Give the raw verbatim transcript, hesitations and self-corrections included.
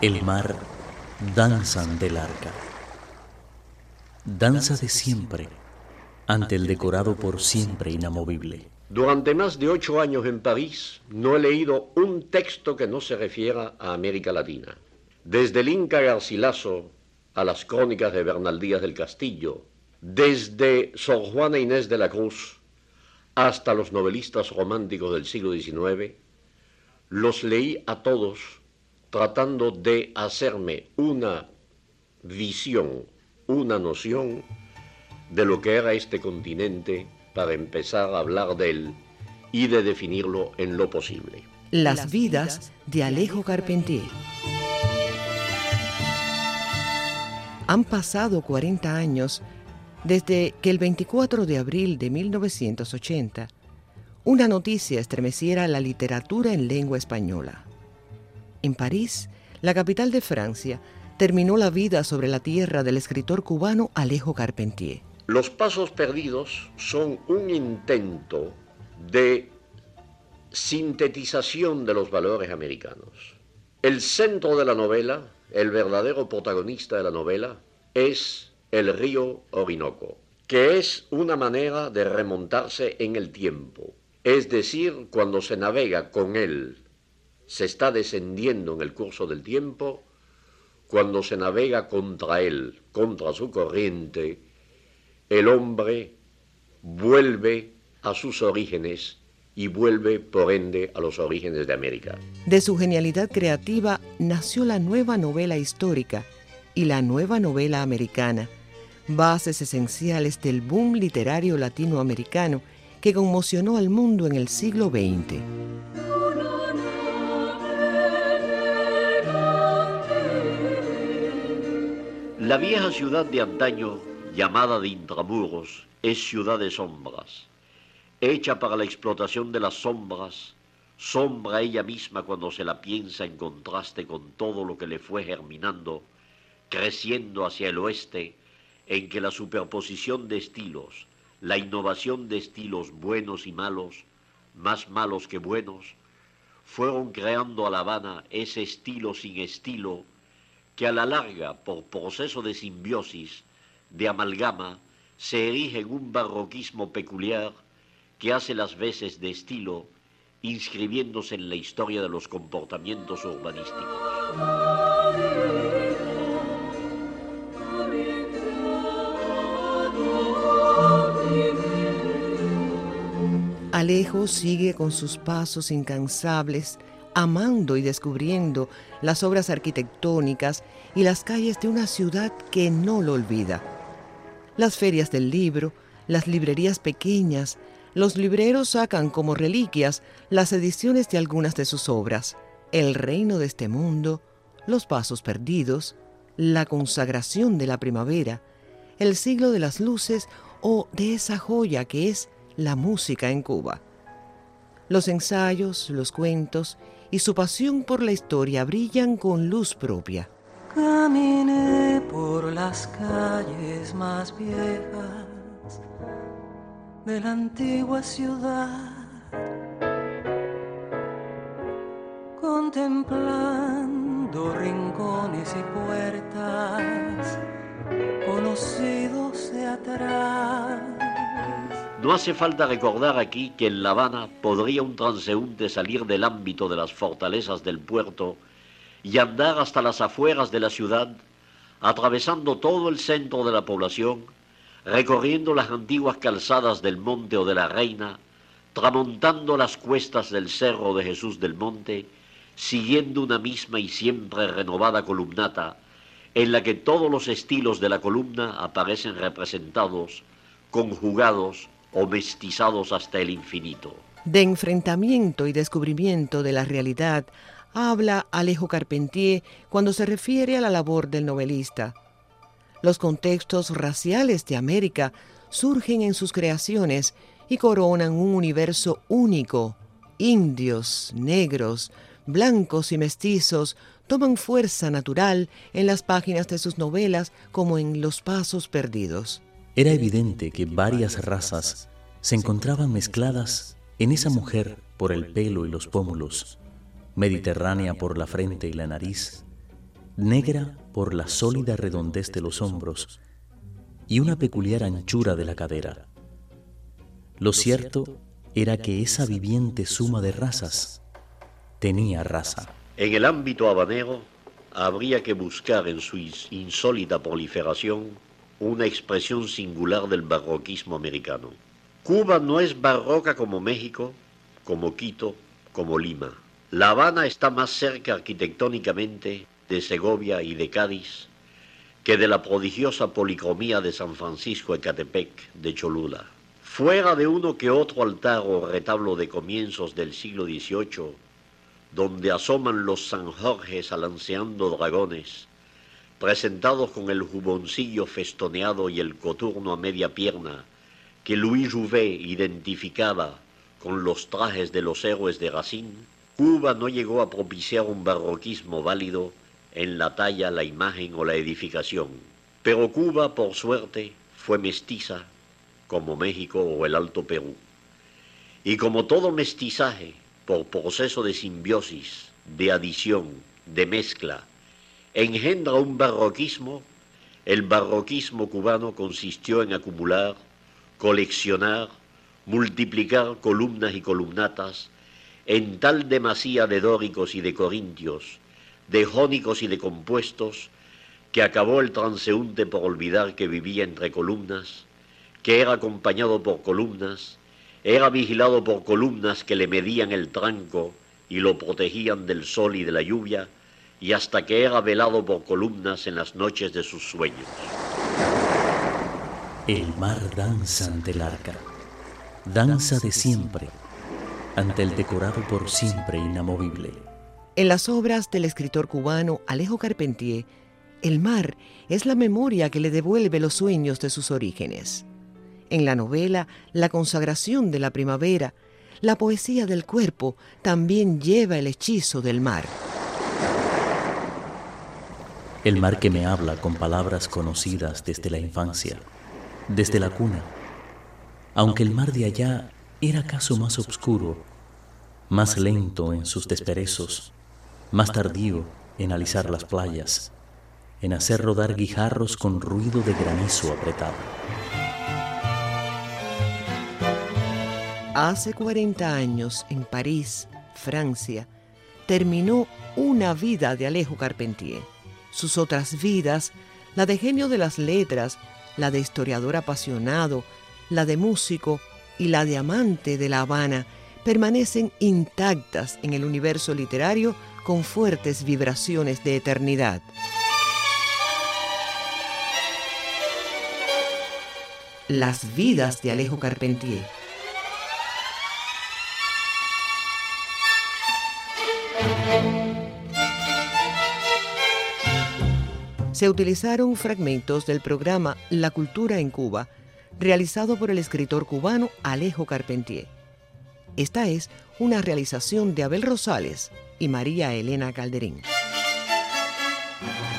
el mar danza ante el arca. Danza de siempre ante el decorado por siempre inamovible. Durante más de ocho años en París no he leído un texto que no se refiera a América Latina. Desde el Inca Garcilaso a las crónicas de Bernal Díaz del Castillo, desde Sor Juana Inés de la Cruz hasta los novelistas románticos del siglo diecinueve, los leí a todos tratando de hacerme una visión, una noción de lo que era este continente para empezar a hablar de él y de definirlo en lo posible. Las vidas de Alejo Carpentier. Han pasado cuarenta años desde que el veinticuatro de abril de mil novecientos ochenta una noticia estremeciera la literatura en lengua española. En París, la capital de Francia, terminó la vida sobre la tierra del escritor cubano Alejo Carpentier. Los Pasos Perdidos son un intento de sintetización de los valores americanos. El centro de la novela, el verdadero protagonista de la novela, es el río Orinoco, que es una manera de remontarse en el tiempo. Es decir, cuando se navega con él, se está descendiendo en el curso del tiempo. Cuando se navega contra él, contra su corriente, el hombre vuelve a sus orígenes y vuelve, por ende, a los orígenes de América. De su genialidad creativa nació la nueva novela histórica y la nueva novela americana, bases esenciales del boom literario latinoamericano que conmocionó al mundo en el siglo veinte. La vieja ciudad de antaño, llamada de Intramuros, es ciudad de sombras. Hecha para la explotación de las sombras, sombra ella misma cuando se la piensa en contraste con todo lo que le fue germinando, creciendo hacia el oeste, en que la superposición de estilos, la innovación de estilos buenos y malos, más malos que buenos, fueron creando a La Habana ese estilo sin estilo que a la larga, por proceso de simbiosis, de amalgama, se erige en un barroquismo peculiar que hace las veces de estilo, inscribiéndose en la historia de los comportamientos urbanísticos. Alejo sigue con sus pasos incansables, amando y descubriendo las obras arquitectónicas y las calles de una ciudad que no lo olvida. Las ferias del libro, las librerías pequeñas, los libreros sacan como reliquias las ediciones de algunas de sus obras: El reino de este mundo, Los pasos perdidos, La consagración de la primavera, El siglo de las luces o de esa joya que es la música en Cuba. Los ensayos, los cuentos y su pasión por la historia brillan con luz propia. Caminé por las calles más viejas de la antigua ciudad, contemplando rincones y puertas conocidos de atrás. No hace falta recordar aquí que en La Habana podría un transeúnte salir del ámbito de las fortalezas del puerto y andar hasta las afueras de la ciudad, atravesando todo el centro de la población, recorriendo las antiguas calzadas del Monte o de la Reina, tramontando las cuestas del Cerro de Jesús del Monte, siguiendo una misma y siempre renovada columnata, en la que todos los estilos de la columna aparecen representados, conjugados o mestizados hasta el infinito. De enfrentamiento y descubrimiento de la realidad habla Alejo Carpentier cuando se refiere a la labor del novelista. Los contextos raciales de América surgen en sus creaciones y coronan un universo único. Indios, negros, blancos y mestizos toman fuerza natural en las páginas de sus novelas como en Los pasos perdidos. Era evidente que varias razas se encontraban mezcladas en esa mujer por el pelo y los pómulos, mediterránea por la frente y la nariz, negra por la sólida redondez de los hombros y una peculiar anchura de la cadera. Lo cierto era que esa viviente suma de razas tenía raza. En el ámbito habanero habría que buscar en su insólita proliferación una expresión singular del barroquismo americano. Cuba no es barroca como México, como Quito, como Lima. La Habana está más cerca arquitectónicamente de Segovia y de Cádiz que de la prodigiosa policromía de San Francisco Ecatepec, de Cholula. Fuera de uno que otro altar o retablo de comienzos del siglo dieciocho, donde asoman los San Jorges alanceando dragones, presentados con el juboncillo festoneado y el coturno a media pierna, que Louis Jouvet identificaba con los trajes de los héroes de Racine, Cuba no llegó a propiciar un barroquismo válido en la talla, la imagen o la edificación. Pero Cuba, por suerte, fue mestiza, como México o el Alto Perú. Y como todo mestizaje, por proceso de simbiosis, de adición, de mezcla, engendra un barroquismo, el barroquismo cubano consistió en acumular, coleccionar, multiplicar columnas y columnatas en tal demasía de dóricos y de corintios, de jónicos y de compuestos, que acabó el transeúnte por olvidar que vivía entre columnas, que era acompañado por columnas, era vigilado por columnas que le medían el tranco y lo protegían del sol y de la lluvia, y hasta que era velado por columnas en las noches de sus sueños. El mar danza ante el arca, danza de siempre, ante el decorado por siempre inamovible. En las obras del escritor cubano Alejo Carpentier, el mar es la memoria que le devuelve los sueños de sus orígenes. En la novela La consagración de la primavera, la poesía del cuerpo también lleva el hechizo del mar. El mar que me habla con palabras conocidas desde la infancia, desde la cuna. Aunque el mar de allá era acaso más oscuro, más lento en sus desperezos, más tardío en alisar las playas, en hacer rodar guijarros con ruido de granizo apretado. Hace cuarenta años, en París, Francia, terminó una vida de Alejo Carpentier. Sus otras vidas, la de genio de las letras, la de historiador apasionado, la de músico y la de amante de La Habana, permanecen intactas en el universo literario con fuertes vibraciones de eternidad. Las vidas de Alejo Carpentier. Se utilizaron fragmentos del programa La Cultura en Cuba, realizado por el escritor cubano Alejo Carpentier. Esta es una realización de Abel Rosales y María Elena Calderín.